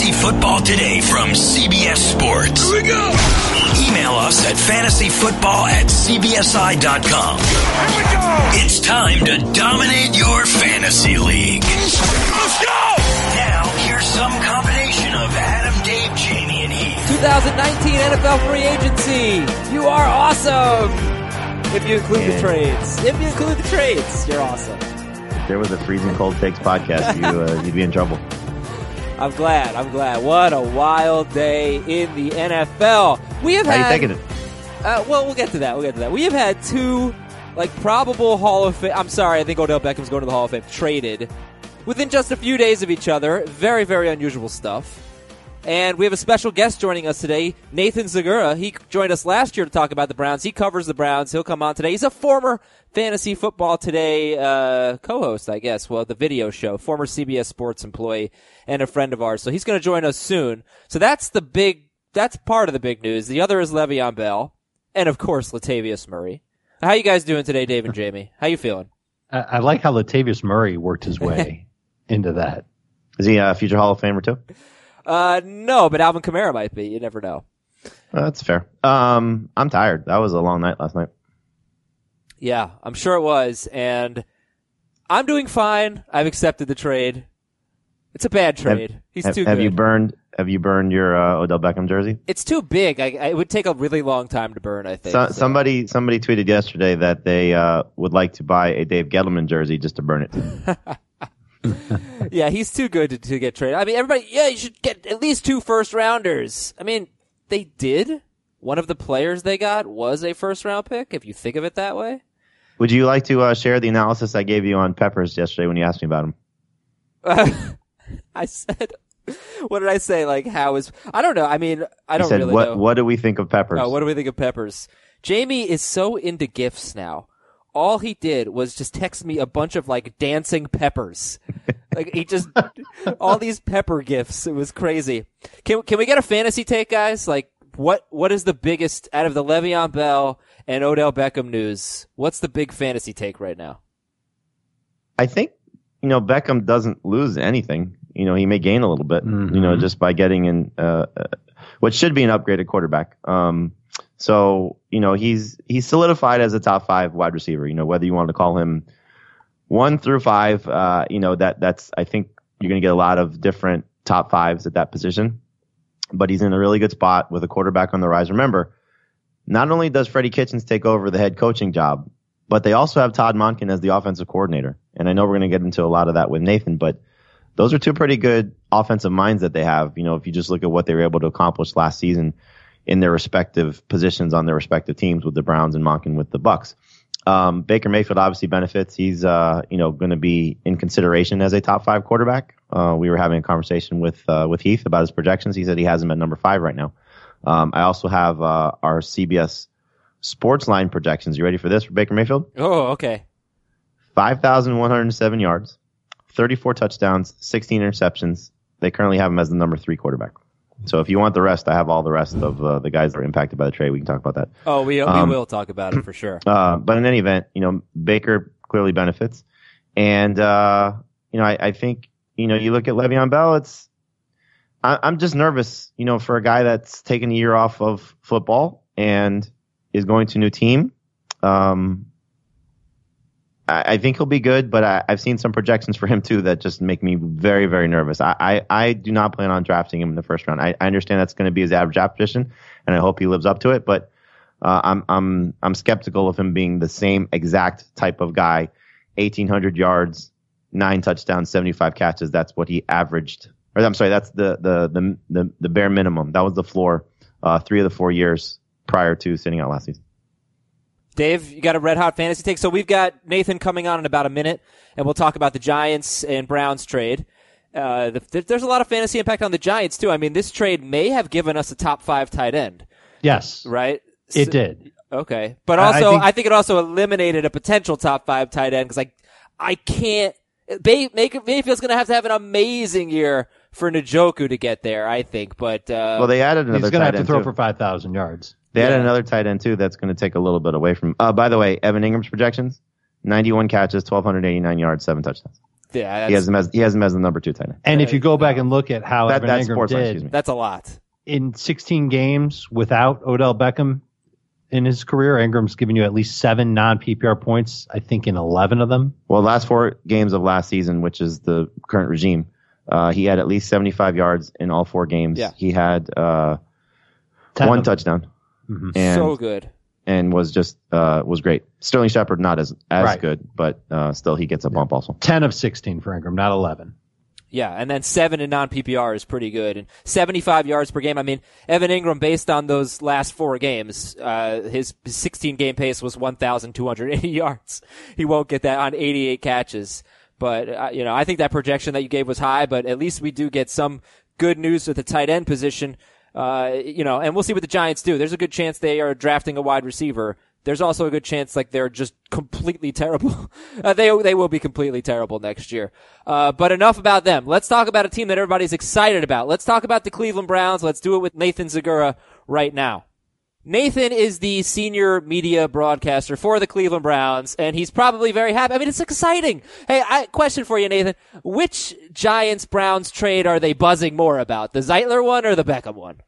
Fantasy Football Today from CBS Sports. Here we go. Email us at fantasyfootball@cbsi.com. Here we go. It's time to dominate your fantasy league. Let's go. Now, here's some combination of Adam, Dave, Jamie, and Heath. 2019 NFL free agency. You are awesome. If you include the trades. If you include the trades, you're awesome. If there was a Freezing Cold Takes podcast, you'd be in trouble. I'm glad. What a wild day in the NFL. We have How had. you taking it? Well, we'll get to that. We have had two, probable Hall of Fame. I'm sorry, I think Odell Beckham's going to the Hall of Fame. Traded within just a few days of each other. Very, very unusual stuff. And we have a special guest joining us today, Nathan Zegura. He joined us last year to talk about the Browns. He covers the Browns. He'll come on today. He's a former Fantasy Football Today co-host, I guess. Well, the video show. Former CBS Sports employee and a friend of ours. So he's going to join us soon. So that's part of the big news. The other is Le'Veon Bell. And, of course, Latavius Murray. How you guys doing today, Dave and Jamie? How you feeling? I like how Latavius Murray worked his way into that. Is he a future Hall of Famer too? No, but Alvin Kamara might be. You never know. That's fair. I'm tired. That was a long night last night. Yeah, I'm sure it was. And I'm doing fine. I've accepted the trade. It's a bad trade. He's too good. Have you burned your Odell Beckham jersey? It's too big. It would take a really long time to burn, I think. Somebody tweeted yesterday that they would like to buy a Dave Gettleman jersey just to burn it. Yeah, he's too good to get traded. I mean, everybody, you should get at least 2 first-rounders. I mean, they did. One of the players they got was a first-round pick, if you think of it that way. Would you like to share the analysis I gave you on Peppers yesterday when you asked me about him? I said, what did I say? I don't know. I mean, I don't really know. What do we think of Peppers? Oh, what do we think of Peppers? Jamie is so into GIFs now. All he did was just text me a bunch of dancing peppers. All these pepper GIFs. It was crazy. Can we get a fantasy take, guys? What is the biggest out of the Le'Veon Bell and Odell Beckham news? What's the big fantasy take right now? I think, Beckham doesn't lose anything. He may gain a little bit, just by getting in, what should be an upgraded quarterback. So, he's solidified as a top 5 wide receiver, whether you want to call him 1 through 5, that's, I think you're going to get a lot of different top 5s at that position, but he's in a really good spot with a quarterback on the rise. Remember, not only does Freddie Kitchens take over the head coaching job, but they also have Todd Monken as the offensive coordinator. And I know we're going to get into a lot of that with Nathan, but those are 2 pretty good offensive minds that they have. If you just look at what they were able to accomplish last season in their respective positions on their respective teams with the Browns and Monken with the Bucks. Baker Mayfield obviously benefits. He's, going to be in consideration as a top 5 quarterback. We were having a conversation with Heath about his projections. He said he has him at number 5 right now. I also have, our CBS Sports Line projections. You ready for this for Baker Mayfield? Oh, okay. 5,107 yards, 34 touchdowns, 16 interceptions. They currently have him as the number 3 quarterback. So if you want the rest, I have all the rest of the guys that are impacted by the trade. We can talk about that. Oh, we will talk about it for sure. But in any event, Baker clearly benefits. And, I think, you look at Le'Veon Bell, I'm just nervous, for a guy that's taken a year off of football and is going to a new team. I think he'll be good, but I've seen some projections for him too that just make me very, very nervous. I do not plan on drafting him in the first round. I understand that's going to be his average draft position, and I hope he lives up to it. But I'm skeptical of him being the same exact type of guy. 1,800 yards, 9 touchdowns, 75 catches. That's what he averaged. Or I'm sorry, that's the bare minimum. That was the floor. 3 of the 4 years prior to sitting out last season. Dave, you got a red-hot fantasy take? So we've got Nathan coming on in about a minute, and we'll talk about the Giants and Browns trade. There's a lot of fantasy impact on the Giants, too. I mean, this trade may have given us a top 5 tight end. Yes. Right? It did. Okay. But also, I think it also eliminated a potential top 5 tight end, because I can't – Mayfield's going to have an amazing year for Njoku to get there, I think. But well, they added another tight end. He's going to have to throw for 5,000 yards. They added another tight end, too, that's going to take a little bit away from. By the way, Evan Ingram's projections, 91 catches, 1,289 yards, 7 touchdowns. Yeah, he has him as the number 2 tight end. And if you go back and look at how Evan That's Ingram sports line, did excuse me. that's a lot. in 16 games without Odell Beckham in his career, Ingram's given you at least 7 non-PPR points, I think in 11 of them. Well, last 4 games of last season, which is the current regime, he had at least 75 yards in all 4 games. Yeah. He had 1 touchdown. Mm-hmm. And, So good. And was just was great. Sterling Shepard not as Right. good, but still he gets a bump also. 10 of 16 for Ingram, not 11. Yeah, and then 7 in non-PPR is pretty good. And 75 yards per game. I mean, Evan Ingram, based on those last 4 games, his 16-game pace was 1,280 yards. He won't get that on 88 catches. But, I think that projection that you gave was high, but at least we do get some good news with the tight end position. And we'll see what the Giants do. There's a good chance they are drafting a wide receiver. There's also a good chance they're just completely terrible. They will be completely terrible next year. But enough about them. Let's talk about a team that everybody's excited about. Let's talk about the Cleveland Browns. Let's do it with Nathan Zegura right now. Nathan is the senior media broadcaster for the Cleveland Browns, and he's probably very happy. I mean, it's exciting. Hey, question for you, Nathan. Which Giants-Browns trade are they buzzing more about, the Zeitler one or the Beckham one?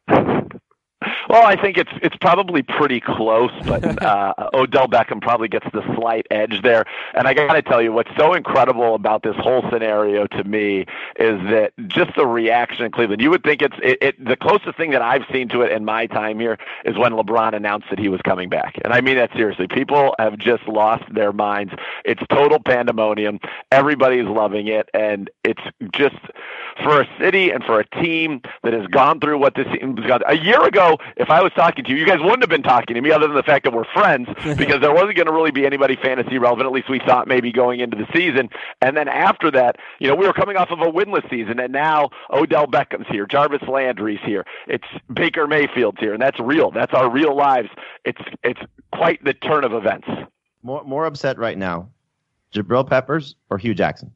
Well, I think it's probably pretty close, but Odell Beckham probably gets the slight edge there. And I got to tell you, what's so incredible about this whole scenario to me is that just the reaction in Cleveland. You would think it's the closest thing that I've seen to it in my time here is when LeBron announced that he was coming back. And I mean that seriously. People have just lost their minds. It's total pandemonium. Everybody's loving it, and it's just for a city and for a team that has gone through what this team's gone. A year ago, if I was talking to you, you guys wouldn't have been talking to me other than the fact that we're friends, because there wasn't going to really be anybody fantasy relevant, at least we thought maybe going into the season. And then after that, we were coming off of a winless season, and now Odell Beckham's here, Jarvis Landry's here, it's Baker Mayfield's here, and that's real. That's our real lives. It's quite the turn of events. More upset right now, Jabril Peppers or Hugh Jackson?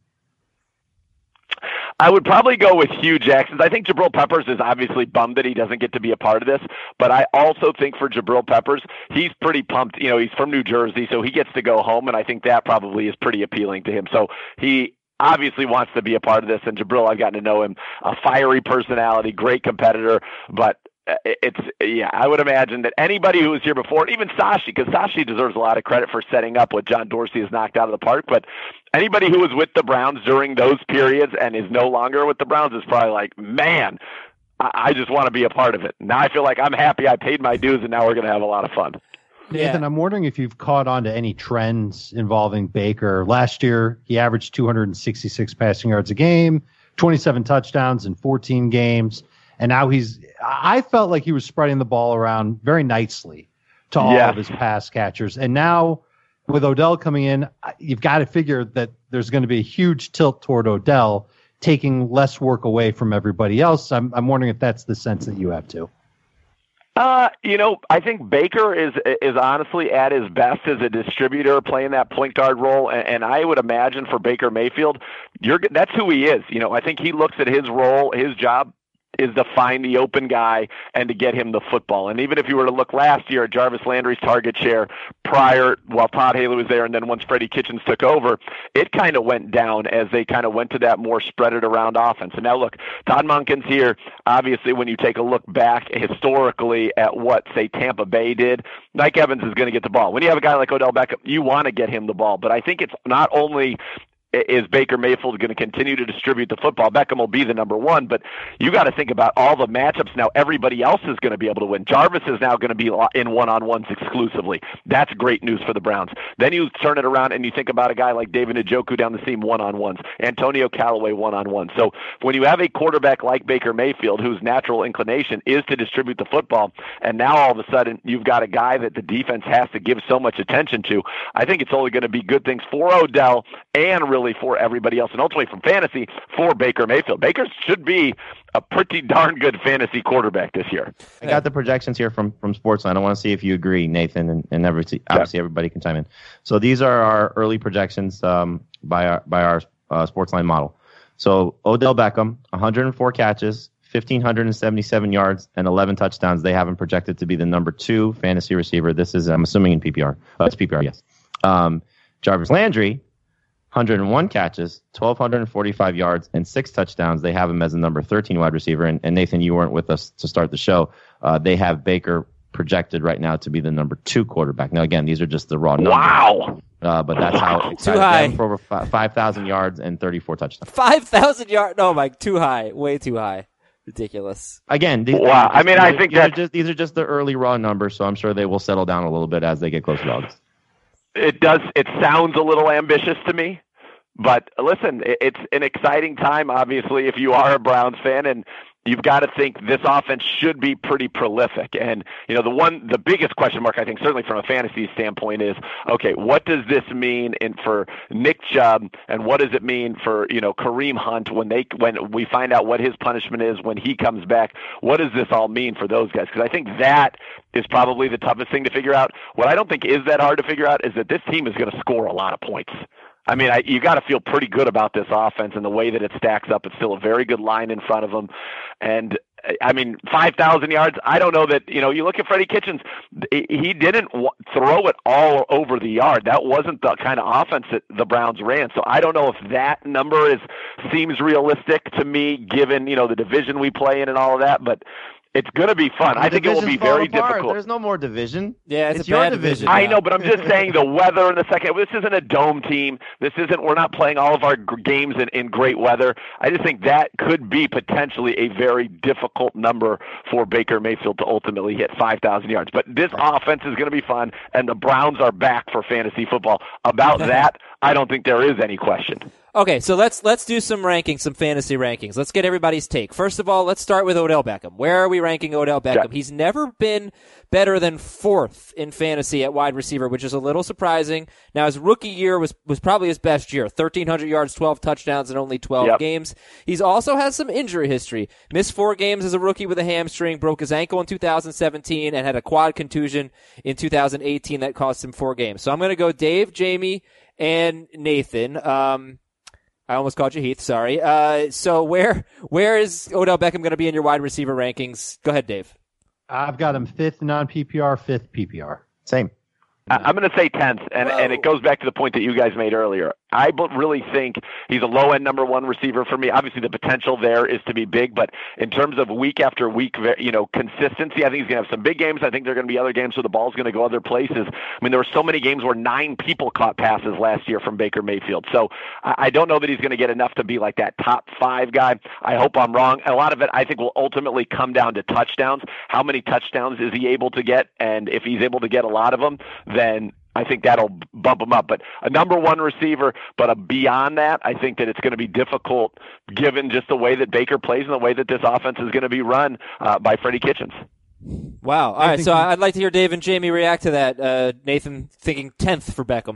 I would probably go with Hugh Jackson. I think Jabril Peppers is obviously bummed that he doesn't get to be a part of this, but I also think for Jabril Peppers, he's pretty pumped. He's from New Jersey, so he gets to go home, and I think that probably is pretty appealing to him. So he obviously wants to be a part of this, and Jabril, I've gotten to know him, a fiery personality, great competitor, but I would imagine that anybody who was here before, even Sashi, because Sashi deserves a lot of credit for setting up what John Dorsey has knocked out of the park, but anybody who was with the Browns during those periods and is no longer with the Browns is probably like, man, I just want to be a part of it. Now I feel like I'm happy I paid my dues, and now we're going to have a lot of fun. Nathan, I'm wondering if you've caught on to any trends involving Baker. Last year, he averaged 266 passing yards a game, 27 touchdowns in 14 games. And now I felt like he was spreading the ball around very nicely to all of his pass catchers. And now with Odell coming in, you've got to figure that there's going to be a huge tilt toward Odell, taking less work away from everybody else. I'm wondering if that's the sense that you have too. I think Baker is honestly at his best as a distributor, playing that point guard role. And I would imagine for Baker Mayfield, that's who he is. I think he looks at his role, his job is to find the open guy and to get him the football. And even if you were to look last year at Jarvis Landry's target share while Todd Haley was there, and then once Freddie Kitchens took over, it kind of went down as they kind of went to that more spread it around offense. And now look, Todd Monken's here. Obviously, when you take a look back historically at what, say, Tampa Bay did, Mike Evans is going to get the ball. When you have a guy like Odell Beckham, you want to get him the ball. But I think it's not only is Baker Mayfield going to continue to distribute the football. Beckham will be the number one, but you got to think about all the matchups now. Everybody else is going to be able to win. Jarvis is now going to be in one-on-ones exclusively. That's great news for the Browns. Then you turn it around and you think about a guy like David Njoku down the seam one-on-ones, Antonio Callaway one-on-one. So when you have a quarterback like Baker Mayfield, whose natural inclination is to distribute the football, and now all of a sudden you've got a guy that the defense has to give so much attention to, I think it's only going to be good things for Odell and really for everybody else, and ultimately from fantasy for Baker Mayfield. Baker should be a pretty darn good fantasy quarterback this year. I got the projections here from Sportsline. I want to see if you agree, Nathan, and obviously everybody can chime in. So these are our early projections by our Sportsline model. So Odell Beckham, 104 catches, 1,577 yards, and 11 touchdowns. They have him projected to be the number 2 fantasy receiver. This is, I'm assuming, in PPR. It's PPR, yes. Jarvis Landry, 101 catches, 1,245 yards, and 6 touchdowns. They have him as the number 13 wide receiver. And Nathan, you weren't with us to start the show. They have Baker projected right now to be the number 2 quarterback. Now, again, these are just the raw numbers. Wow. But that's how Too high. them for over 5,000 yards and 34 touchdowns. 5,000 yards? No, Mike, too high. Way too high. Ridiculous. Again, Wow. I mean, I think these are just the early raw numbers, so I'm sure they will settle down a little bit as they get closer to August. It sounds a little ambitious to me, but listen, it's an exciting time, obviously, if you are a Browns fan, and you've got to think this offense should be pretty prolific. And, the biggest question mark, I think, certainly from a fantasy standpoint is, okay, what does this mean for Nick Chubb, and what does it mean for, Kareem Hunt when we find out what his punishment is when he comes back? What does this all mean for those guys? Because I think that is probably the toughest thing to figure out. What I don't think is that hard to figure out is that this team is going to score a lot of points. I mean, you got to feel pretty good about this offense and the way that it stacks up. It's still a very good line in front of them. And, 5,000 yards, I don't know that, you look at Freddie Kitchens, he didn't throw it all over the yard. That wasn't the kind of offense that the Browns ran. So I don't know if that number seems realistic to me, given, the division we play in and all of that. But it's going to be fun. I think it will be very difficult. There's no more division. Yeah, it's a your bad division. Yeah. I know, but I'm just saying the weather in the second. This isn't a dome team. We're not playing all of our games in great weather. I just think that could be potentially a very difficult number for Baker Mayfield to ultimately hit 5,000 yards. But this offense is going to be fun, and the Browns are back for fantasy football. About that, I don't think there is any question. Okay, so let's do some rankings, some fantasy rankings. Let's get everybody's take. First of all, let's start with Odell Beckham. Where are we ranking Odell Beckham? Yeah. He's never been better than 4th in fantasy at wide receiver, which is a little surprising. Now, his rookie year was probably his best year. 1,300 yards, 12 touchdowns in only 12 games. He's also has some injury history. Missed 4 games as a rookie with a hamstring, broke his ankle in 2017, and had a quad contusion in 2018 that cost him 4 games. So I'm going to go Dave, Jamie, and Nathan. I almost called you Heath, sorry. So where is Odell Beckham going to be in your wide receiver rankings? Go ahead, Dave. I've got him 5th non-PPR, 5th PPR. Same. I'm going to say 10th, and it goes back to the point that you guys made earlier. I really think he's a low-end number 1 receiver for me. Obviously, the potential there is to be big, but in terms of week after week, consistency, I think he's going to have some big games. I think there are going to be other games where the ball's going to go other places. I mean, there were so many games where 9 people caught passes last year from Baker Mayfield. So I don't know that he's going to get enough to be like that top 5 guy. I hope I'm wrong. A lot of it, I think, will ultimately come down to touchdowns. How many touchdowns is he able to get? And if he's able to get a lot of them, then I think that'll bump him up. But a number 1 receiver, but beyond that, I think that it's going to be difficult given just the way that Baker plays and the way that this offense is going to be run by Freddie Kitchens. Wow. All right, so I'd like to hear Dave and Jamie react to that. Nathan thinking 10th for Beckham.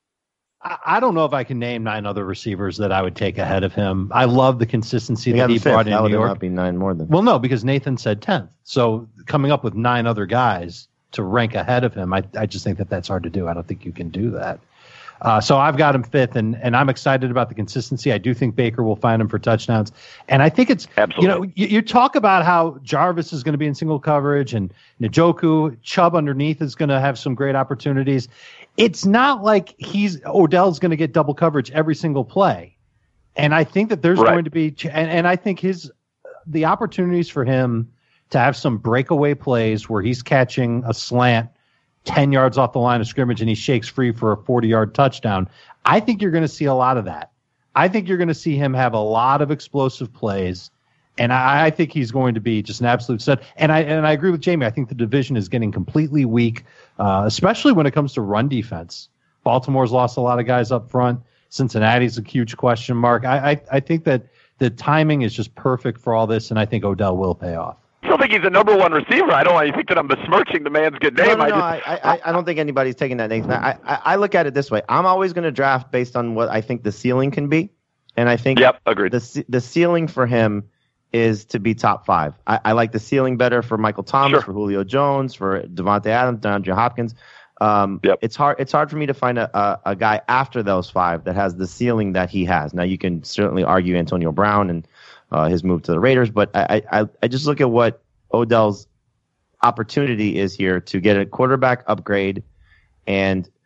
I don't know if I can name 9 other receivers that I would take ahead of him. I love the consistency that he brought in New York. That would be 9 more than. Well, no, because Nathan said 10th. So coming up with 9 other guys to rank ahead of him, I just think that's hard to do. I don't think you can do that. So I've got him 5th, and I'm excited about the consistency. I do think Baker will find him for touchdowns. And I think it's, absolutely. You talk about how Jarvis is going to be in single coverage and Njoku, Chubb underneath is going to have some great opportunities. It's not like Odell's going to get double coverage every single play. And I think that there's going to be, and I think the opportunities for him to have some breakaway plays where he's catching a slant 10 yards off the line of scrimmage and he shakes free for a 40-yard touchdown. I think you're going to see a lot of that. I think you're going to see him have a lot of explosive plays, and I think he's going to be just an absolute stud. And I agree with Jamie. I think the division is getting completely weak, especially when it comes to run defense. Baltimore's lost a lot of guys up front. Cincinnati's a huge question mark. I think that the timing is just perfect for all this, and I think Odell will pay off. I don't think he's a number 1 receiver. I don't want you to think that I'm besmirching the man's good name. I don't think anybody's taking that, Nathan. I look at it this way. I'm always going to draft based on what I think the ceiling can be. And I think agreed. The ceiling for him is to be top 5. I like the ceiling better for Michael Thomas, for Julio Jones, for Devontae Adams, DeAndre Hopkins. It's hard for me to find a guy after those 5 that has the ceiling that he has. Now, you can certainly argue Antonio Brown and his move to the Raiders, but I just look at what Odell's opportunity is here to get a quarterback upgrade and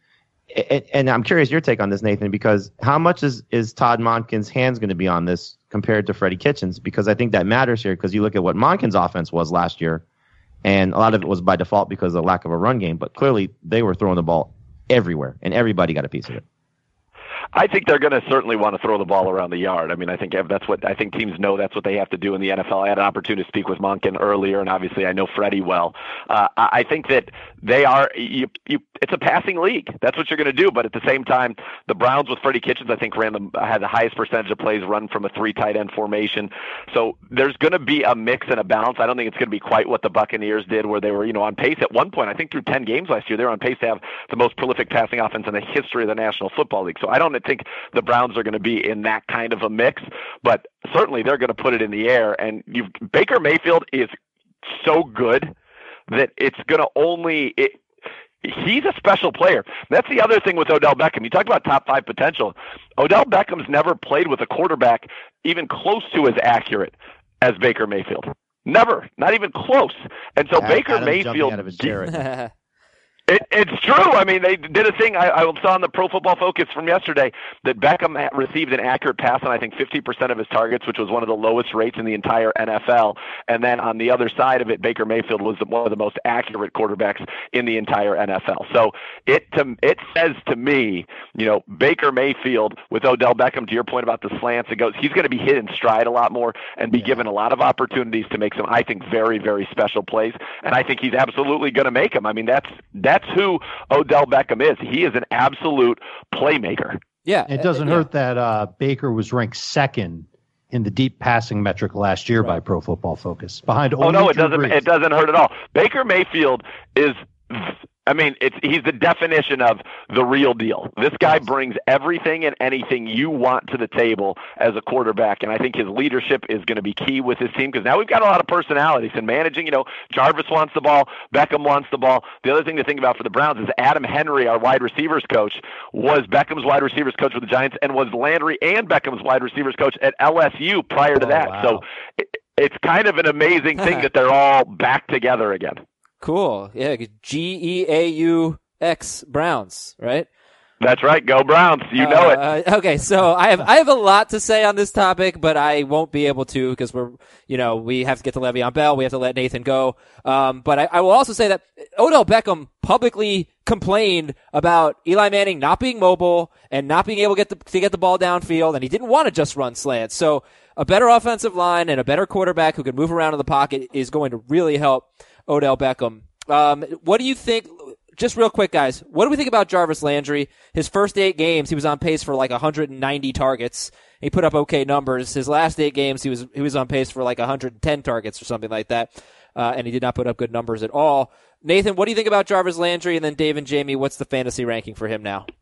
And I'm curious your take on this, Nathan, because how much is Todd Monken's hands going to be on this compared to Freddie Kitchens? Because I think that matters here, because you look at what Monken's offense was last year, and a lot of it was by default because of the lack of a run game, but clearly they were throwing the ball everywhere, and everybody got a piece of it. I think they're going to certainly want to throw the ball around the yard. I mean, I think teams know that's what they have to do in the NFL. I had an opportunity to speak with Monken earlier, and obviously I know Freddie well. I think that they are it's a passing league. That's what you're going to do. But at the same time, the Browns with Freddie Kitchens, I think, had the highest percentage of plays run from a 3 tight end formation. So there's going to be a mix and a balance. I don't think it's going to be quite what the Buccaneers did, where they were, on pace at one point. I think through 10 games last year, they were on pace to have the most prolific passing offense in the history of the National Football League. So I don't think the Browns are going to be in that kind of a mix, but certainly they're going to put it in the air. And Baker Mayfield is so good that it's going to he's a special player. That's the other thing with Odell Beckham. You talk about top 5 potential. Odell Beckham's never played with a quarterback even close to as accurate as Baker Mayfield. Never, not even close. And so Baker Mayfield. It's true. I mean, they did a thing. I saw on the Pro Football Focus from yesterday that Beckham received an accurate pass on, I think, 50% of his targets, which was one of the lowest rates in the entire NFL. And then on the other side of it, Baker Mayfield was one of the most accurate quarterbacks in the entire NFL. So it says to me, Baker Mayfield with Odell Beckham, to your point about the slants, he's going to be hit in stride a lot more and be given a lot of opportunities to make some, I think, very, very special plays. And I think he's absolutely going to make them. I mean, that's who Odell Beckham is. He is an absolute playmaker. Yeah. It doesn't hurt that Baker was ranked 2nd in the deep passing metric last year by Pro Football Focus, behind only it doesn't hurt at all. Baker Mayfield is, he's the definition of the real deal. This guy brings everything and anything you want to the table as a quarterback, and I think his leadership is going to be key with his team, because now we've got a lot of personalities and managing. Jarvis wants the ball, Beckham wants the ball. The other thing to think about for the Browns is Adam Henry, our wide receivers coach, was Beckham's wide receivers coach with the Giants and was Landry and Beckham's wide receivers coach at LSU prior to that. Wow. So it's kind of an amazing thing that they're all back together again. Cool. Yeah, GEAUX Browns, right? That's right. Go Browns. You know it. Okay, so I have a lot to say on this topic, but I won't be able to because we have to get to Le'Veon Bell. We have to let Nathan go. But I will also say that Odell Beckham publicly complained about Eli Manning not being mobile and not being able to get the ball downfield, and he didn't want to just run slants. So a better offensive line and a better quarterback who can move around in the pocket is going to really help Odell Beckham. What do you think? Just real quick, guys, what do we think about Jarvis Landry? His first 8 games, he was on pace for like 190 targets. He put up okay numbers. His last 8 games, he was on pace for like 110 targets or something like that. And he did not put up good numbers at all. Nathan, what do you think about Jarvis Landry? And then Dave and Jamie, what's the fantasy ranking for him now?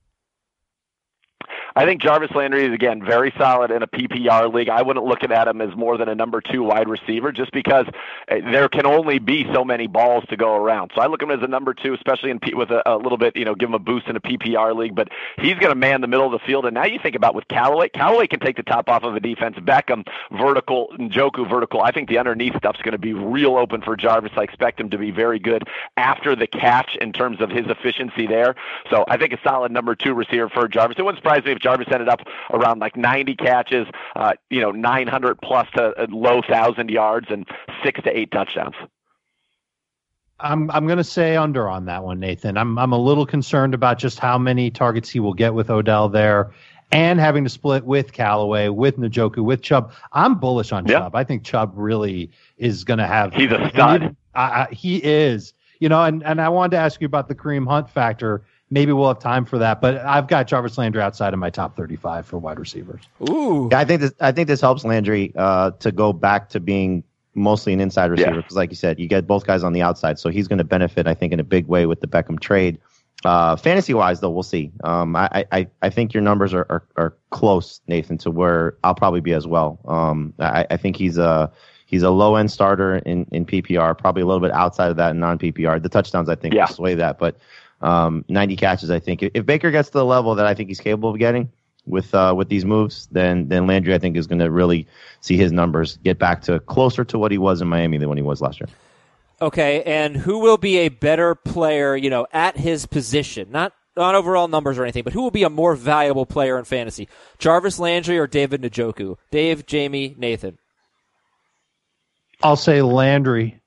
I think Jarvis Landry is, again, very solid in a PPR league. I wouldn't look at him as more than a number 2 wide receiver just because there can only be so many balls to go around. So I look at him as a number 2, especially with a little bit, give him a boost in a PPR league. But he's going to man the middle of the field. And now you think about with Callaway can take the top off of a defense. Beckham, vertical, Njoku, vertical. I think the underneath stuff's going to be real open for Jarvis. I expect him to be very good after the catch in terms of his efficiency there. So I think a solid number 2 receiver for Jarvis. It wouldn't surprise me if Jarvis ended up around like 90 catches, 900 plus to low 1,000 yards and 6 to 8 touchdowns. I'm going to say under on that one, Nathan. I'm a little concerned about just how many targets he will get with Odell there and having to split with Callaway, with Njoku, with Chubb. I'm bullish on Chubb. I think Chubb really is going to have. He's a stud. He is. And I wanted to ask you about the Kareem Hunt factor. Maybe we'll have time for that, but I've got Jarvis Landry outside of my top 35 for wide receivers. Ooh, yeah, I think this helps Landry to go back to being mostly an inside receiver because, like you said, you get both guys on the outside, so he's going to benefit, I think, in a big way with the Beckham trade. Fantasy wise, though, we'll see. I think your numbers are close, Nathan, to where I'll probably be as well. I think he's a low end starter in PPR, probably a little bit outside of that in non PPR. The touchdowns, I think, will sway that, but 90 catches, I think. If Baker gets to the level that I think he's capable of getting with these moves, then Landry, I think, is going to really see his numbers get back to closer to what he was in Miami than when he was last year. Okay, and who will be a better player, at his position? Not on overall numbers or anything, but who will be a more valuable player in fantasy? Jarvis Landry or David Njoku? Dave, Jamie, Nathan. I'll say Landry.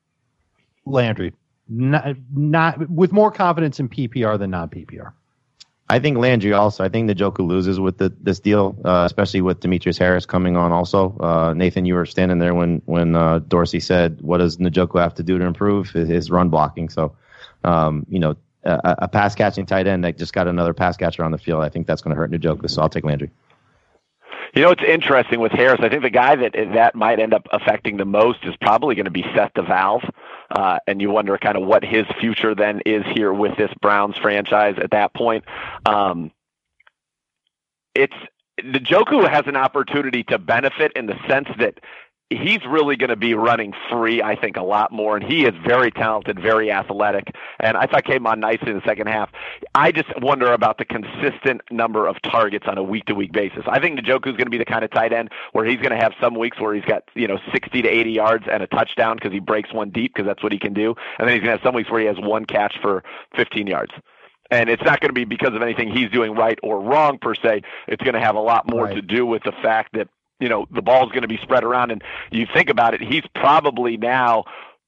Not with more confidence in PPR than non-PPR. I think Landry also. I think Njoku loses with this deal, especially with Demetrius Harris coming on also. Nathan, you were standing there when Dorsey said, what does Njoku have to do to improve? His run blocking. So, a pass-catching tight end that just got another pass catcher on the field, I think that's going to hurt Njoku, so I'll take Landry. It's interesting with Harris. I think the guy that might end up affecting the most is probably going to be Seth DeValve. And you wonder kind of what his future then is here with this Browns franchise at that point. Njoku has an opportunity to benefit in the sense that he's really going to be running free, I think, a lot more. And he is very talented, very athletic. And I thought came on nicely in the second half. I just wonder about the consistent number of targets on a week-to-week basis. I think Njoku is going to be the kind of tight end where he's going to have some weeks where he's got 60 to 80 yards and a touchdown because he breaks one deep because that's what he can do. And then he's going to have some weeks where he has one catch for 15 yards. And it's not going to be because of anything he's doing right or wrong per se. It's going to have a lot more to do with the fact that the ball's going to be spread around, and you think about it, he's probably now,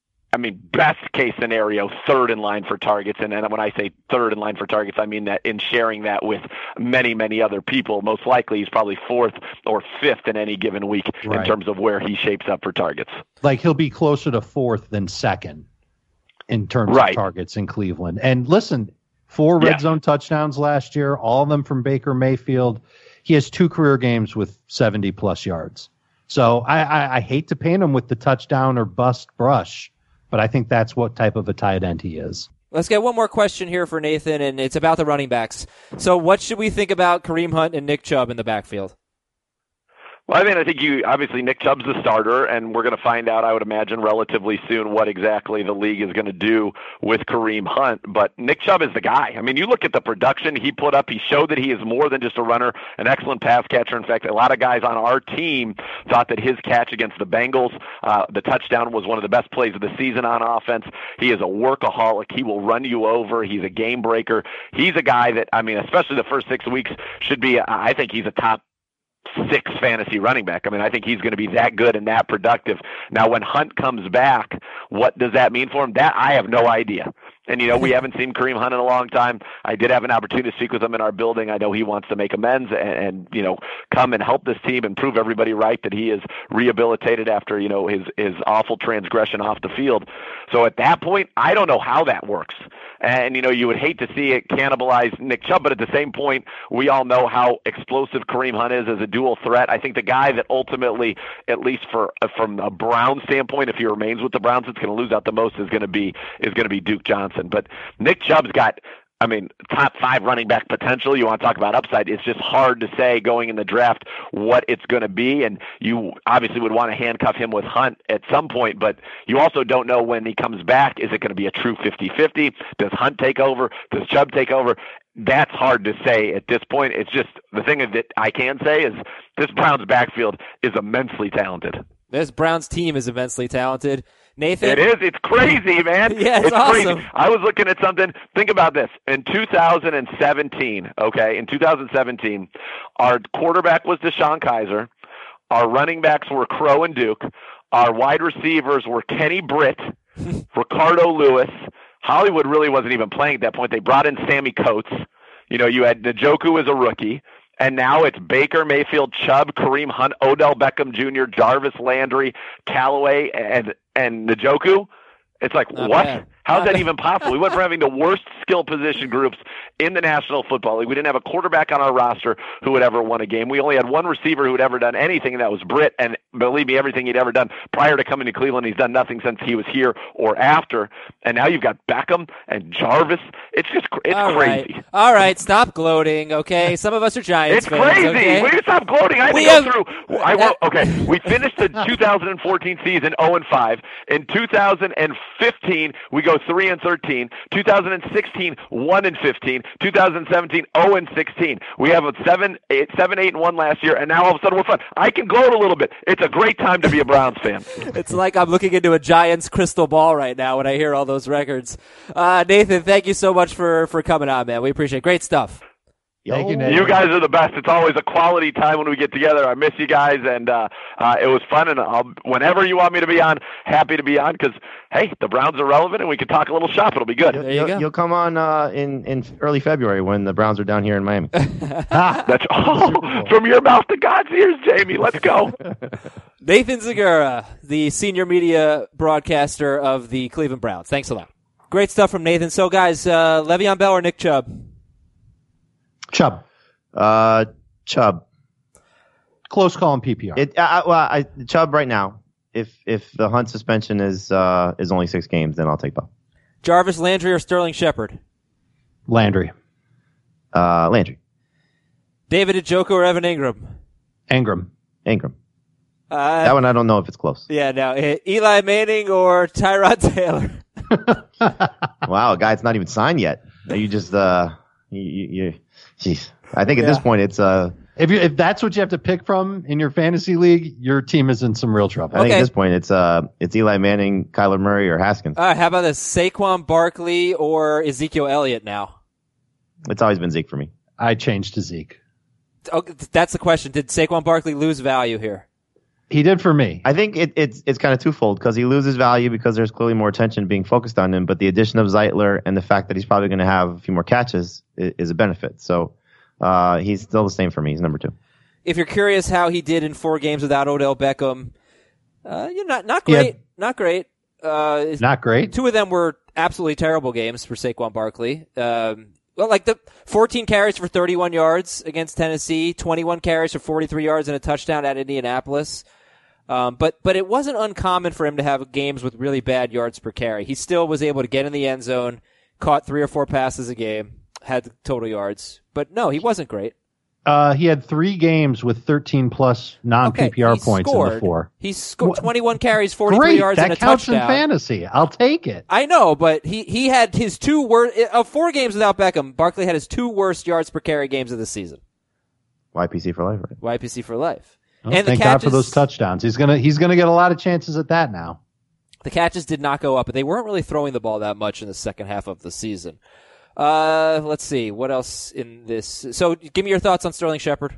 best case scenario, third in line for targets. And when I say third in line for targets, I mean that in sharing that with many, many other people. Most likely he's probably fourth or fifth in any given week in terms of where he shapes up for targets. Like he'll be closer to fourth than second in terms of targets in Cleveland. And listen, 4 red zone touchdowns last year, all of them from Baker Mayfield. He has 2 career games with 70-plus yards. So I hate to paint him with the touchdown or bust brush, but I think that's what type of a tight end he is. Let's get one more question here for Nathan, and it's about the running backs. So what should we think about Kareem Hunt and Nick Chubb in the backfield? Well, I think obviously Nick Chubb's the starter, and we're going to find out, I would imagine, relatively soon what exactly the league is going to do with Kareem Hunt. But Nick Chubb is the guy. You look at the production he put up. He showed that he is more than just a runner, an excellent pass catcher. In fact, a lot of guys on our team thought that his catch against the Bengals, the touchdown, was one of the best plays of the season on offense. He is a workaholic. He will run you over. He's a game breaker. He's a guy that, especially the first 6 weeks, should be, I think he's a top 6 fantasy running back. I think he's going to be that good and that productive. Now, when Hunt comes back, what does that mean for him? That I have no idea. And, we haven't seen Kareem Hunt in a long time. I did have an opportunity to speak with him in our building. I know he wants to make amends and come and help this team and prove everybody right that he is rehabilitated after, his awful transgression off the field. So at that point, I don't know how that works. And, you would hate to see it cannibalize Nick Chubb, but at the same point, we all know how explosive Kareem Hunt is as a dual threat. I think the guy that ultimately, at least from a Brown standpoint, if he remains with the Browns, it's going to lose out the most is going to be Duke Johnson. But Nick Chubb's got, top 5 running back potential. You want to talk about upside. It's just hard to say going in the draft what it's going to be. And you obviously would want to handcuff him with Hunt at some point, but you also don't know when he comes back. Is it going to be a true 50-50? Does Hunt take over? Does Chubb take over? That's hard to say at this point. It's just the thing that I can say is this Browns backfield is immensely talented. This Browns team is immensely talented. Nathan? It is. It's crazy, man. Yeah, it's awesome. Crazy. I was looking at something. Think about this. In 2017, our quarterback was Deshaun Kaiser. Our running backs were Crow and Duke. Our wide receivers were Kenny Britt, Ricardo Lewis. Hollywood really wasn't even playing at that point. They brought in Sammy Coates. You had Njoku as a rookie. And now it's Baker Mayfield, Chubb, Kareem Hunt, Odell Beckham Jr., Jarvis Landry, Callaway, and Njoku. It's like, Not what? bad. How's that even possible? We went from having the worst skill position groups in the National Football League. We didn't have a quarterback on our roster who had ever won a game. We only had one receiver who had ever done anything, and that was Britt. And believe me, everything he'd ever done prior to coming to Cleveland, he's done nothing since he was here or after. And now you've got Beckham and Jarvis. It's crazy. All right, stop gloating, okay? Some of us are Giants It's fans, crazy. okay? Will you stop gloating? I had to go through. Okay, we finished the 2014 season 0-5. In 2015, we go go 3-13. 2016, 1-15. 2017, 0-16. We have a 7-8-1 last year, and now all of a sudden we're fun. I can gloat a little bit. It's a great time to be a Browns fan. It's like I'm looking into a Giants crystal ball right now when I hear all those records. Nathan, thank you so much for coming on, man. We appreciate it. Great stuff. Thank you, Nate. You guys are the best. It's always a quality time when we get together. I miss you guys, and it was fun. And whenever you want me to be on, happy to be on because, hey, the Browns are relevant, and we can talk a little shop. It'll be good. There you go. You'll come on in early February when the Browns are down here in Miami. That's from your mouth to God's ears, Jamie. Let's go. Nathan Zegura, the senior media broadcaster of the Cleveland Browns. Thanks a lot. Great stuff from Nathan. So, guys, Le'Veon Bell or Nick Chubb? Chubb. Chubb. Close call in PPR. Chubb right now. If the Hunt suspension is only 6 games, then I'll take Bell. Jarvis Landry or Sterling Shepard? Landry. Landry. David Njoku or Evan Ingram? Ingram. That one I don't know if it's close. Yeah, no. Eli Manning or Tyrod Taylor? Wow, a guy it's not even signed yet. You just jeez. I think at this point it's if that's what you have to pick from in your fantasy league, your team is in some real trouble. I think at this point it's Eli Manning, Kyler Murray, or Haskins. All right, how about this? Saquon Barkley or Ezekiel Elliott now? It's always been Zeke for me. I changed to Zeke. Oh, that's the question. Did Saquon Barkley lose value here? He did for me. I think it's kind of twofold because he loses value because there's clearly more attention being focused on him, but the addition of Zeitler and the fact that he's probably going to have a few more catches is a benefit. So he's still the same for me. He's number 2. If you're curious how he did in 4 games without Odell Beckham, not great. Not great. Not great. 2 of them were absolutely terrible games for Saquon Barkley. Well, like the 14 carries for 31 yards against Tennessee, 21 carries for 43 yards and a touchdown at Indianapolis. But it wasn't uncommon for him to have games with really bad yards per carry. He still was able to get in the end zone, caught 3 or 4 passes a game, had the total yards. But no, he wasn't great. He had 3 games with 13 plus non-PPR points in the 4. He scored 21 carries, 43 yards, and a touchdown. That counts in fantasy. I'll take it. I know, but he had his 2 worst of 4 games without Beckham. Barkley had his 2 worst yards per carry games of the season. YPC for life, right? YPC for life. Well, and thank the catches, God for those touchdowns. He's gonna get a lot of chances at that now. The catches did not go up, but they weren't really throwing the ball that much in the second half of the season. Let's see what else in this. So, give me your thoughts on Sterling Shepard.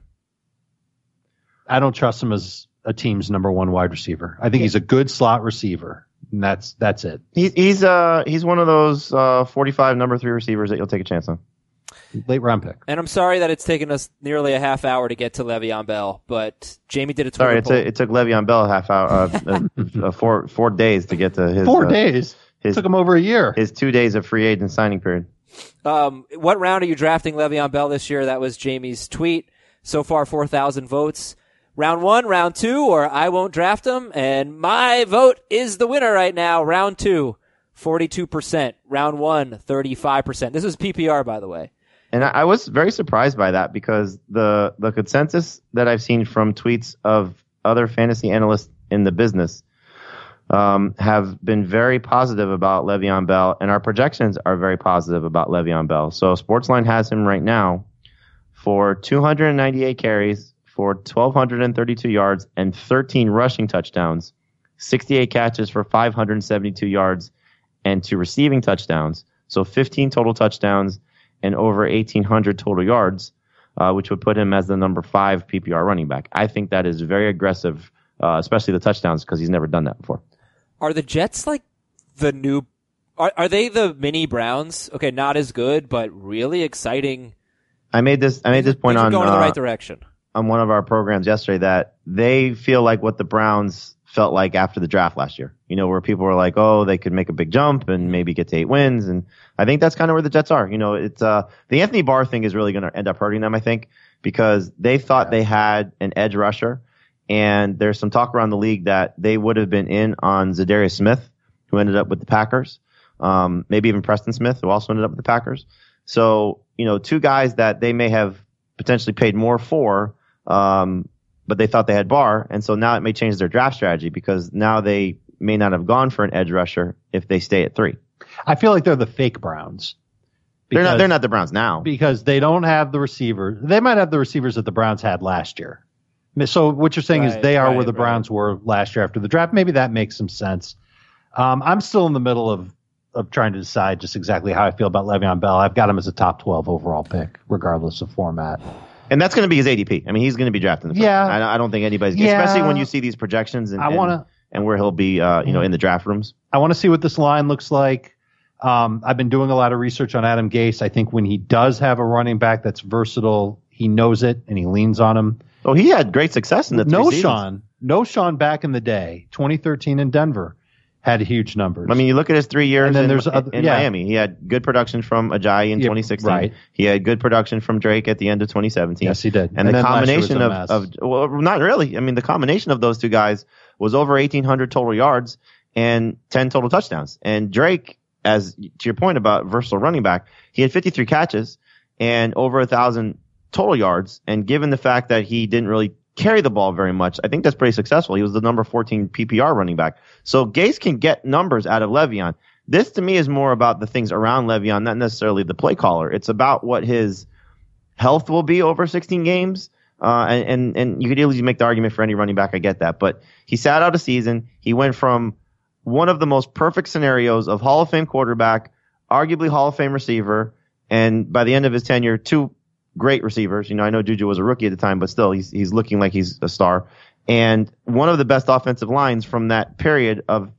I don't trust him as a team's number 1 wide receiver. I think he's a good slot receiver, and that's it. He's one of those 45 number 3 receivers that you'll take a chance on. Late round pick. And I'm sorry that it's taken us nearly a half hour to get to Le'Veon Bell, but Jamie did a Twitter poll. It took Le'Veon Bell a half hour, 4 days to get to his 4 days. It took him over a year. His 2 days of free agent signing period. What round are you drafting Le'Veon Bell this year? That was Jamie's tweet. So far, 4,000 votes. Round 1, round 2, or I won't draft him. And my vote is the winner right now. Round 2, 42%. Round 1, 35%. This was PPR, by the way. And I was very surprised by that because the consensus that I've seen from tweets of other fantasy analysts in the business have been very positive about Le'Veon Bell, and our projections are very positive about Le'Veon Bell. So Sportsline has him right now for 298 carries, for 1,232 yards, and 13 rushing touchdowns, 68 catches for 572 yards, and 2 receiving touchdowns. So 15 total touchdowns and over 1,800 total yards, which would put him as the number 5 PPR running back. I think that is very aggressive, especially the touchdowns, because he's never done that before. Are the Jets like the new? Are they the mini Browns? Okay, not as good, but really exciting. I made this point on going in the right direction on one of our programs yesterday that they feel like what the Browns felt like after the draft last year. You know, where people were like, oh, they could make a big jump and maybe get to 8 wins. And I think that's kind of where the Jets are. You know, it's the Anthony Barr thing is really going to end up hurting them, I think, because they thought they had an edge rusher. And there's some talk around the league that they would have been in on Zadarius Smith, who ended up with the Packers. Maybe even Preston Smith, who also ended up with the Packers. So, you know, 2 guys that they may have potentially paid more for, but they thought they had Barr. And so now it may change their draft strategy because now they may not have gone for an edge rusher if they stay at 3. I feel like they're the fake Browns. They're not the Browns now. Because they don't have the receiver. They might have the receivers that the Browns had last year. So what you're saying is they are where the Browns were last year after the draft. Maybe that makes some sense. I'm still in the middle of trying to decide just exactly how I feel about Le'Veon Bell. I've got him as a top 12 overall pick, regardless of format. And that's going to be his ADP. I mean, he's going to be drafted in the first. Yeah. I don't think anybody's especially when you see these projections and where he'll be, in the draft rooms. I want to see what this line looks like. I've been doing a lot of research on Adam Gase. I think when he does have a running back that's versatile, he knows it and he leans on him. Oh, he had great success in the three seasons. Sean back in the day, 2013 in Denver, had huge numbers. I mean, you look at his 3 years in yeah. Miami. He had good production from Ajayi in 2016. Right. He had good production from Drake at the end of 2017. Yes, he did. And the combination well, not really. I mean, the combination of those two guys was over 1,800 total yards and 10 total touchdowns. And Drake, as to your point about versatile running back, he had 53 catches and over 1,000 total yards. And given the fact that he didn't really carry the ball very much, I think that's pretty successful. He was the number 14 PPR running back. So Gase can get numbers out of Le'Veon. This to me is more about the things around Le'Veon, not necessarily the play caller. It's about what his health will be over 16 games. And you could easily make the argument for any running back. I get that. But he sat out a season. He went from one of the most perfect scenarios of Hall of Fame quarterback, arguably Hall of Fame receiver, and by the end of his tenure, two great receivers. I know Juju was a rookie at the time, but still, he's looking like he's a star. And one of the best offensive lines from that period of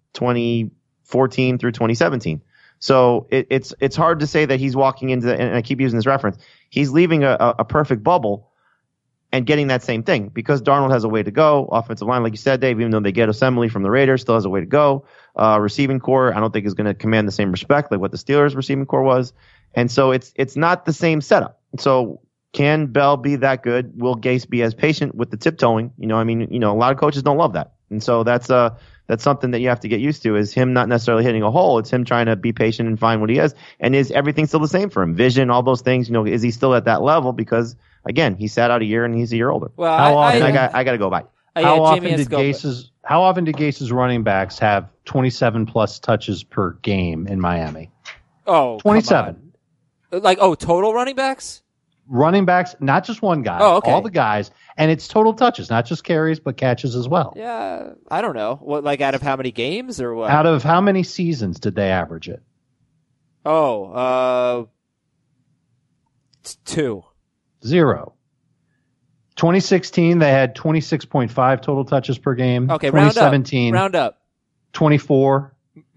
2014 through 2017. So it's hard to say that he's walking into and I keep using this reference, he's leaving a perfect bubble and getting that same thing because Darnold has a way to go. Offensive line, like you said, Dave, even though they get Assembly from the Raiders, still has a way to go. Receiving core, I don't think is going to command the same respect like what the Steelers receiving core was. And so it's not the same setup. So can Bell be that good? Will Gase be as patient with the tiptoeing? A lot of coaches don't love that. And so that's something that you have to get used to is him not necessarily hitting a hole. It's him trying to be patient and find what he has. And is everything still the same for him? Vision, all those things, is he still at that level? Because again, he sat out a year and he's a year older. Well, I got to go by. How often did Gase's running backs have 27 plus touches per game in Miami? Oh, 27. Total running backs? Running backs, not just one guy. Oh, okay. All the guys, and it's total touches, not just carries, but catches as well. Yeah, I don't know. What, out of how many games or what? Out of how many seasons did they average it? 2. 0. 2016, they had 26.5 total touches per game. Okay, 2017, round up. 24.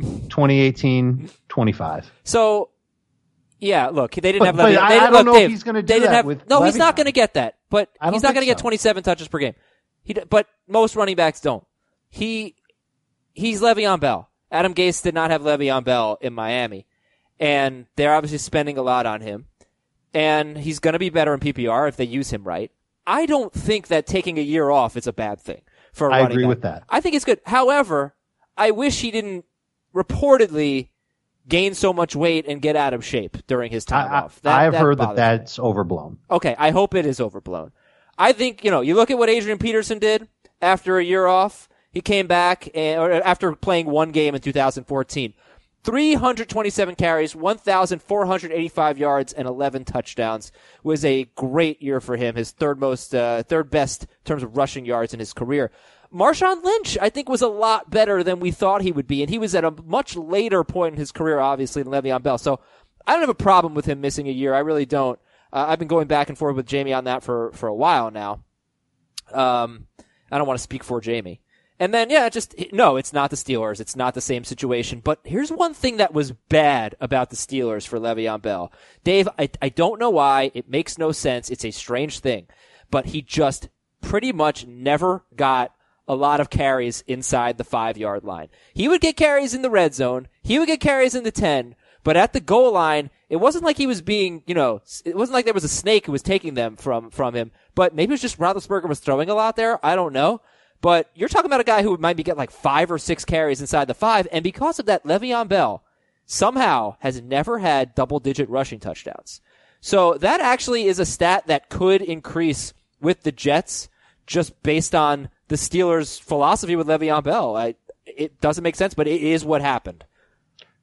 2018, 25. So, yeah, look, they didn't have Le'Veon. I don't know if he's going to do that with Le'Veon. He's not going to get that. But he's not going to get 27 touches per game. But most running backs don't. He's Le'Veon Bell. Adam Gase did not have Le'Veon Bell in Miami. And they're obviously spending a lot on him. And he's going to be better in PPR if they use him right. I don't think that taking a year off is a bad thing for a running back. I agree with that. I think it's good. However, I wish he didn't reportedly gain so much weight and get out of shape during his time off. I've heard that's overblown. Okay, I hope it is overblown. I think, you look at what Adrian Peterson did after a year off. He came back after playing one game in 2014. 327 carries, 1,485 yards, and 11 touchdowns was a great year for him. His third best in terms of rushing yards in his career. Marshawn Lynch, I think, was a lot better than we thought he would be, and he was at a much later point in his career, obviously, than Le'Veon Bell. So I don't have a problem with him missing a year. I really don't. I've been going back and forth with Jamie on that for a while now. I don't want to speak for Jamie. And then, no, it's not the Steelers. It's not the same situation. But here's one thing that was bad about the Steelers for Le'Veon Bell. Dave, I don't know why. It makes no sense. It's a strange thing. But he just pretty much never got a lot of carries inside the 5-yard line. He would get carries in the red zone. He would get carries in the 10. But at the goal line, it wasn't like he was being, it wasn't like there was a snake who was taking them from him. But maybe it was just Roethlisberger was throwing a lot there. I don't know. But you're talking about a guy who might be getting 5 or 6 carries inside the 5, and because of that, Le'Veon Bell somehow has never had double-digit rushing touchdowns. So that actually is a stat that could increase with the Jets just based on the Steelers' philosophy with Le'Veon Bell. It doesn't make sense, but it is what happened.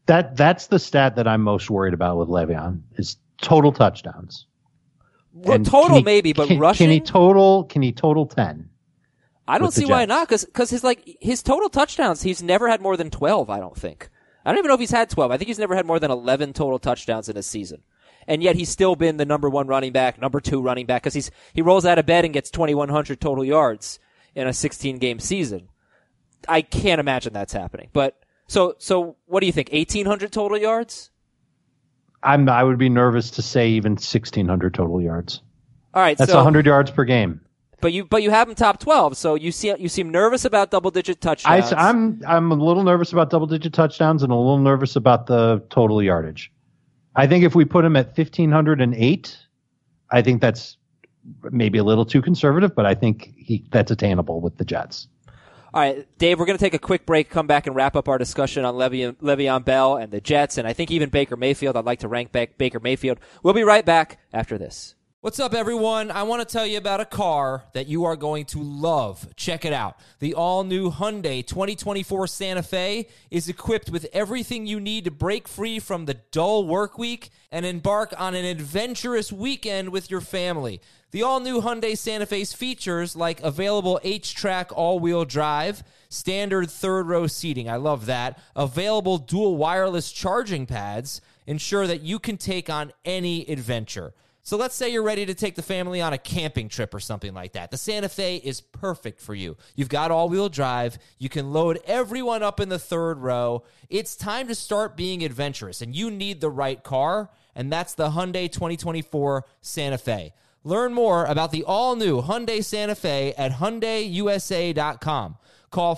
That's the stat that I'm most worried about with Le'Veon is total touchdowns. Well, total maybe, but rushing? Can he total 10? I don't see why not, because his total touchdowns, he's never had more than 12, I don't think. I don't even know if he's had 12. I think he's never had more than 11 total touchdowns in a season. And yet he's still been the number 1 running back, number 2 running back, because he rolls out of bed and gets 2,100 total yards in a 16-game season. I can't imagine that's happening. But so what do you think? 1,800 total yards? I would be nervous to say even 1,600 total yards. All right, that's 100 yards per game. But you have him top 12, so you seem nervous about double-digit touchdowns. I'm a little nervous about double-digit touchdowns and a little nervous about the total yardage. I think if we put him at 1,508, I think that's maybe a little too conservative, but I think that's attainable with the Jets. All right, Dave, we're going to take a quick break, come back and wrap up our discussion on Le'Veon Bell and the Jets, and I think even Baker Mayfield. I'd like to rank back Baker Mayfield. We'll be right back after this. What's up, everyone? I want to tell you about a car that you are going to love. Check it out. The all-new Hyundai 2024 Santa Fe is equipped with everything you need to break free from the dull work week and embark on an adventurous weekend with your family. The all-new Hyundai Santa Fe's features like available H-Track all-wheel drive, standard third-row seating, I love that, available dual wireless charging pads, ensure that you can take on any adventure. So let's say you're ready to take the family on a camping trip or something like that. The Santa Fe is perfect for you. You've got all-wheel drive. You can load everyone up in the third row. It's time to start being adventurous, and you need the right car, and that's the Hyundai 2024 Santa Fe. Learn more about the all-new Hyundai Santa Fe at HyundaiUSA.com. Call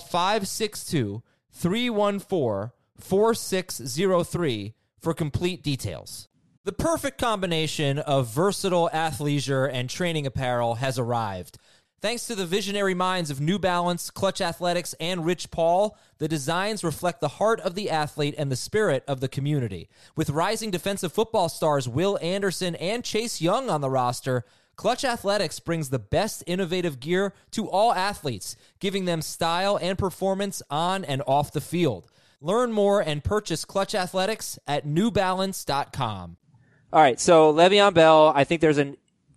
562-314-4603 for complete details. The perfect combination of versatile athleisure and training apparel has arrived. Thanks to the visionary minds of New Balance, Clutch Athletics, and Rich Paul, the designs reflect the heart of the athlete and the spirit of the community. With rising defensive football stars Will Anderson and Chase Young on the roster, Clutch Athletics brings the best innovative gear to all athletes, giving them style and performance on and off the field. Learn more and purchase Clutch Athletics at newbalance.com. All right, so Le'Veon Bell, I think there's an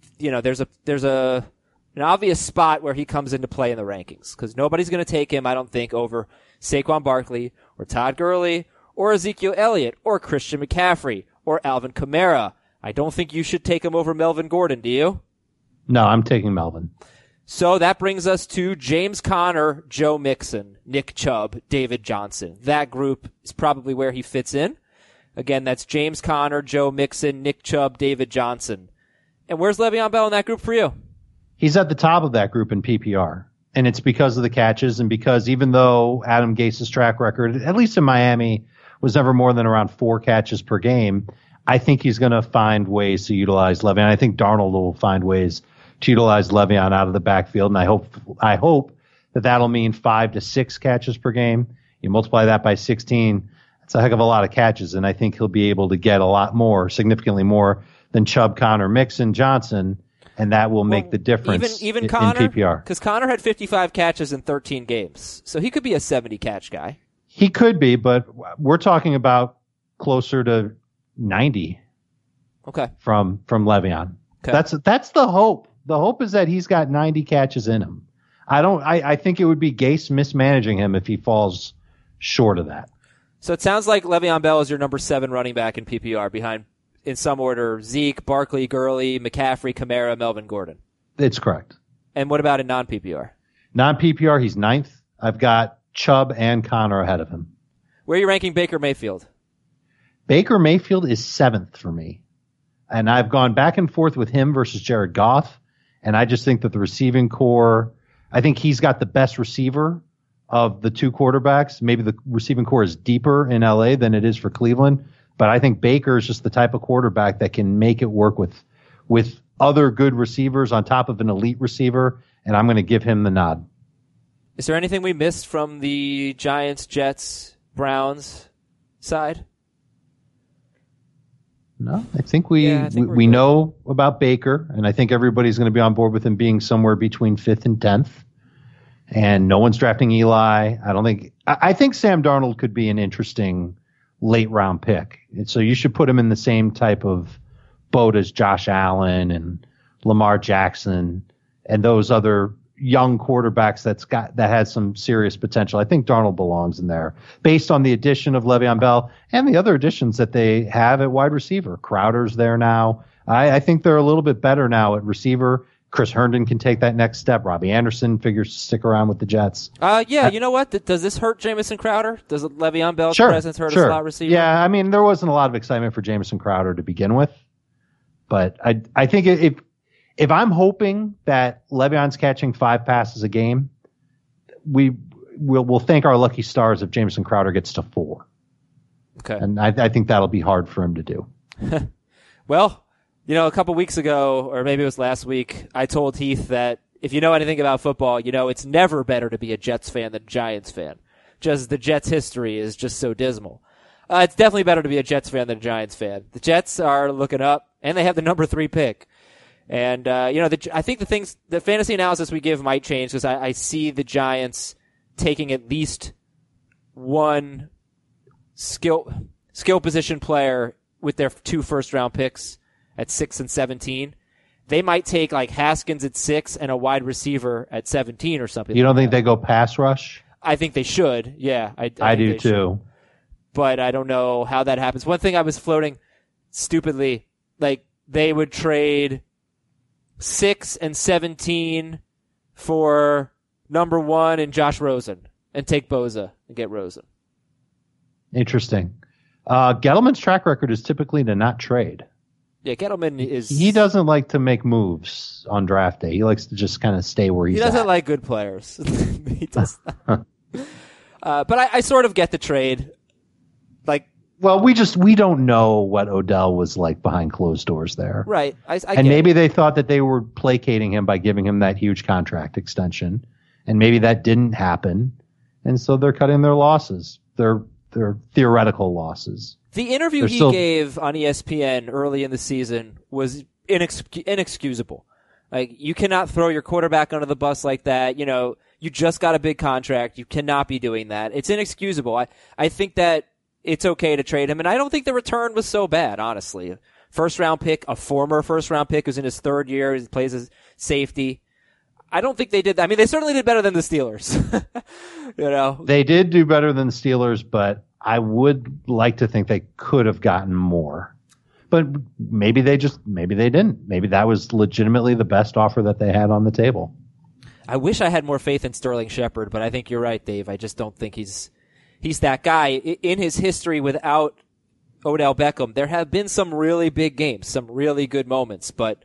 obvious spot where he comes into play in the rankings because nobody's going to take him, I don't think, over Saquon Barkley or Todd Gurley or Ezekiel Elliott or Christian McCaffrey or Alvin Kamara. I don't think you should take him over Melvin Gordon, do you? No, I'm taking Melvin. So that brings us to James Conner, Joe Mixon, Nick Chubb, David Johnson. That group is probably where he fits in. Again, that's James Conner, Joe Mixon, Nick Chubb, David Johnson. And where's Le'Veon Bell in that group for you? He's at the top of that group in PPR. And it's because of the catches and because even though Adam Gase's track record, at least in Miami, was never more than around 4 catches per game, I think he's going to find ways to utilize Le'Veon. I think Darnold will find ways to utilize Le'Veon out of the backfield. And I hope that that'll mean 5 to 6 catches per game. You multiply that by 16. It's a heck of a lot of catches, and I think he'll be able to get a lot more, significantly more than Chubb, Conner, Mixon, Johnson, and that will make the difference even in Conner, PPR. Because Conner had 55 catches in 13 games, so he could be a 70-catch guy. He could be, but we're talking about closer to 90 from Le'Veon. Okay. That's the hope. The hope is that he's got 90 catches in him. I think it would be Gase mismanaging him if he falls short of that. So it sounds like Le'Veon Bell is your number 7 running back in PPR behind, in some order, Zeke, Barkley, Gurley, McCaffrey, Kamara, Melvin Gordon. It's correct. And what about in non-PPR? Non-PPR, he's 9th. I've got Chubb and Conner ahead of him. Where are you ranking Baker Mayfield? Baker Mayfield is 7th for me. And I've gone back and forth with him versus Jared Goff. And I just think that the receiving core, I think he's got the best receiver of the 2 quarterbacks. Maybe the receiving core is deeper in LA than it is for Cleveland, but I think Baker is just the type of quarterback that can make it work with other good receivers on top of an elite receiver, and I'm going to give him the nod. Is there anything we missed from the Giants, Jets, Browns side? No, I think we know about Baker, and I think everybody's going to be on board with him being somewhere between 5th and 10th. And no one's drafting Eli. I think Sam Darnold could be an interesting late round pick. And so you should put him in the same type of boat as Josh Allen and Lamar Jackson and those other young quarterbacks that has some serious potential. I think Darnold belongs in there based on the addition of Le'Veon Bell and the other additions that they have at wide receiver. Crowder's there now. I think they're a little bit better now at receiver. Chris Herndon can take that next step. Robbie Anderson figures to stick around with the Jets. Yeah, you know what? Does this hurt Jamison Crowder? Does Le'Veon Bell's presence hurt a slot receiver? Yeah, I mean, there wasn't a lot of excitement for Jamison Crowder to begin with. But I think if I'm hoping that Le'Veon's catching 5 passes a game, we'll thank our lucky stars if Jamison Crowder gets to 4. Okay. And I think that'll be hard for him to do. Well, a couple weeks ago, or maybe it was last week, I told Heath that if you know anything about football, it's never better to be a Jets fan than a Giants fan. Just the Jets' history is just so dismal. It's definitely better to be a Jets fan than a Giants fan. The Jets are looking up, and they have the number 3 pick. And, I think the fantasy analysis we give might change because I see the Giants taking at least one skill position player with their 2 first-round picks at 6 and 17. They might take like Haskins at 6 and a wide receiver at 17 or something. You don't think they go pass rush? I think they should. Yeah, I do too. But I don't know how that happens. One thing I was floating stupidly, like they would trade 6 and 17 for number 1 and Josh Rosen and take Bosa and get Rosen. Interesting. Gettleman's track record is typically to not trade. Yeah, Gettleman is... He doesn't like to make moves on draft day. He likes to just kind of stay where he's at. He doesn't like good players. He does not. But I sort of get the trade. Well, we don't know what Odell was like behind closed doors there. Right. And maybe they thought that they were placating him by giving him that huge contract extension. And maybe that didn't happen. And so they're cutting their losses. Their theoretical losses. The interview he gave on ESPN early in the season was inexcusable. Like, you cannot throw your quarterback under the bus like that. You just got a big contract. You cannot be doing that. It's inexcusable. I think that it's okay to trade him, and I don't think the return was so bad, honestly. First-round pick, a former first-round pick who's in his 3rd year, he plays as safety. I don't think they did that. I mean, they certainly did better than the Steelers. They did do better than the Steelers, but I would like to think they could have gotten more. But maybe they didn't. Maybe that was legitimately the best offer that they had on the table. I wish I had more faith in Sterling Shepard, but I think you're right, Dave. I just don't think he's that guy. In his history without Odell Beckham, there have been some really big games, some really good moments, but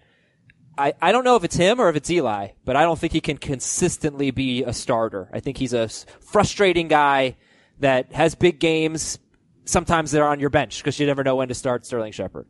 I don't know if it's him or if it's Eli, but I don't think he can consistently be a starter. I think he's a frustrating guy that has big games. Sometimes they're on your bench because you never know when to start Sterling Shepard.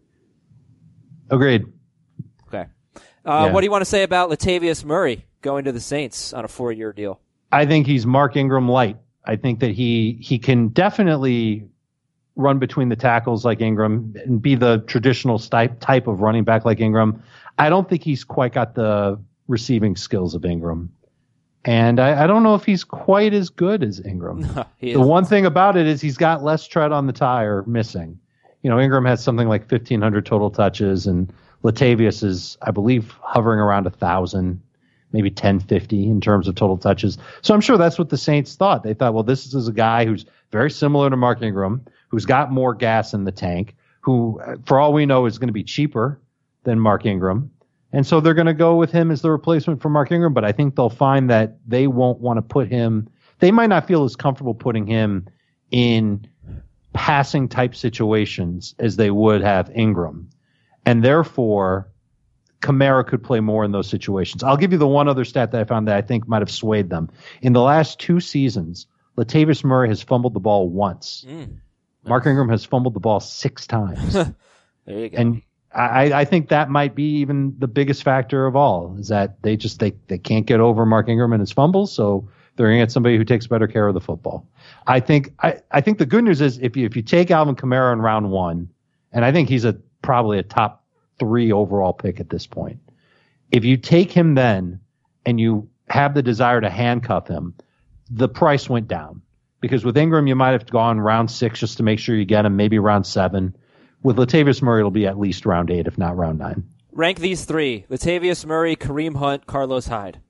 Agreed. Okay. What do you want to say about Latavius Murray going to the Saints on a 4-year deal? I think he's Mark Ingram light. I think that he can definitely run between the tackles like Ingram and be the traditional type of running back like Ingram. I don't think he's quite got the receiving skills of Ingram. And I don't know if he's quite as good as Ingram. The one thing about it is he's got less tread on the tire missing. Ingram has something like 1,500 total touches, and Latavius is, I believe, hovering around 1,000, maybe 1,050 in terms of total touches. So I'm sure that's what the Saints thought. They thought, well, this is a guy who's very similar to Mark Ingram, who's got more gas in the tank, who, for all we know, is going to be cheaper than Mark Ingram. And so they're going to go with him as the replacement for Mark Ingram, but I think they'll find that they won't want to put him, they might not feel as comfortable putting him in passing type situations as they would have Ingram. And therefore, Kamara could play more in those situations. I'll give you the one other stat that I found that I think might have swayed them. In the last 2 seasons, Latavius Murray has fumbled the ball once. Mark Ingram has fumbled the ball 6 times. There you go. And I think that might be even the biggest factor of all, is that they can't get over Mark Ingram and his fumbles, so they're going to get somebody who takes better care of the football. I think the good news is if you take Alvin Kamara in round 1, and I think he's probably a top 3 overall pick at this point. If you take him then and you have the desire to handcuff him, the price went down. because with Ingram, you might have gone round 6 just to make sure you get him, maybe round 7. With Latavius Murray, it'll be at least round 8, if not round 9. Rank these 3: Latavius Murray, Kareem Hunt, Carlos Hyde.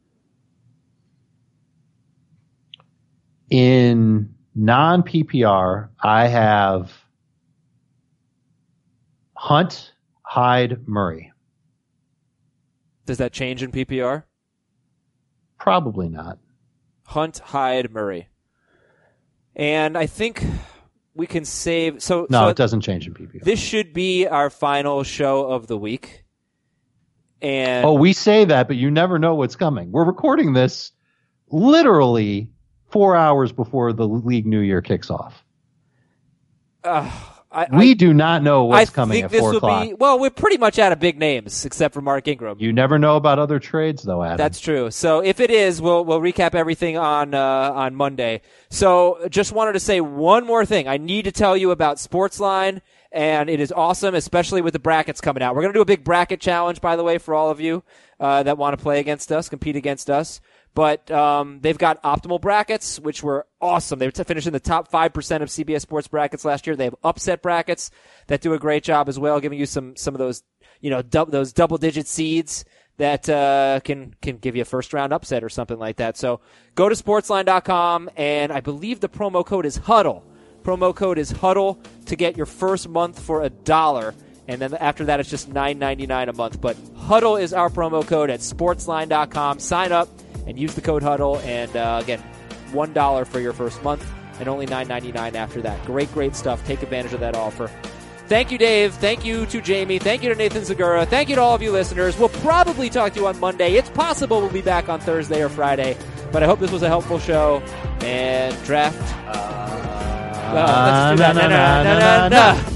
In non-PPR, I have Hunt, Hyde, Murray. Does that change in PPR? Probably not. Hunt, Hyde, Murray. And I think we can save... No, it doesn't change in PPR. This should be our final show of the week. And we say that, but you never know what's coming. We're recording this literally 4 hours before the league new year kicks off. We do not know what's coming at 4 o'clock. We're pretty much out of big names, except for Mark Ingram. You never know about other trades, though, Adam. That's true. So if it is, we'll recap everything on Monday. So just wanted to say one more thing. I need to tell you about Sportsline, and it is awesome, especially with the brackets coming out. We're going to do a big bracket challenge, by the way, for all of you that want to play against us, compete against us. But they've got optimal brackets, which were awesome. They finished in the top 5% of CBS Sports brackets last year. They have upset brackets that do a great job as well, giving you some of those, those double-digit seeds that can give you a first-round upset or something like that. So go to sportsline.com, and I believe the promo code is HUDDLE. Promo code is HUDDLE to get your first month for $1. And then after that, it's just $9.99 a month. But HUDDLE is our promo code at sportsline.com. Sign up and use the code HUDDLE. And again, $1 for your first month and only $9.99 after that. Great stuff. Take advantage of that offer. Thank you, Dave. Thank you to Jamie. Thank you to Nathan Segura. Thank you to all of you listeners. We'll probably talk to you on Monday. It's possible we'll be back on Thursday or Friday. But I hope this was a helpful show. And draft. Let's just do that.